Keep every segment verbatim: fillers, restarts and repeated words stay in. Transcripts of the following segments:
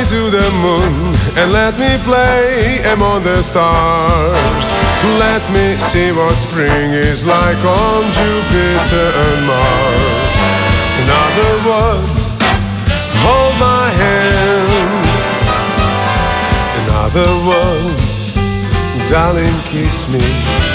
me to the moon and let me play among the stars. Let me see what spring is like on Jupiter and Mars. In other words, hold my hand. In other words, darling, kiss me.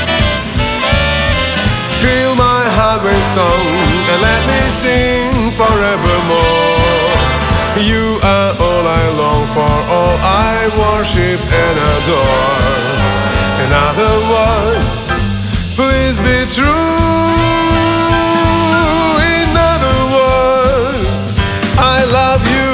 Feel my heart with song and let me sing forevermore. You are all I long for, all I worship and adore. In other words, please be true. In other words, I love you.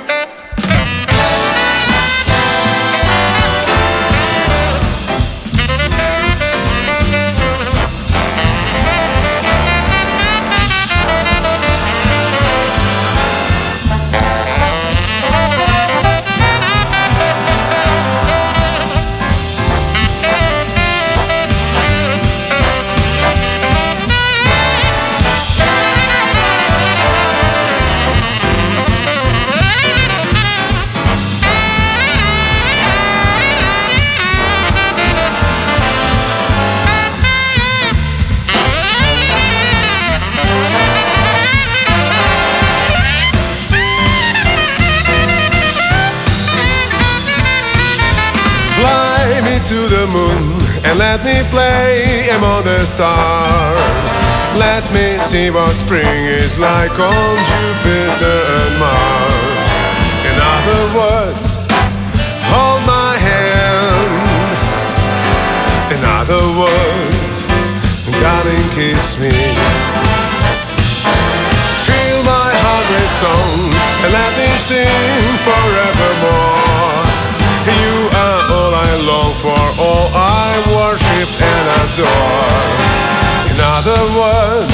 Fly me to the moon and let me play among the stars. Let me see what spring is like on Jupiter and Mars. In other words, hold my hand. In other words, darling, kiss me. Feel my heart with song and let me sing forevermore. You are all I long for, all I worship and adore. In other words,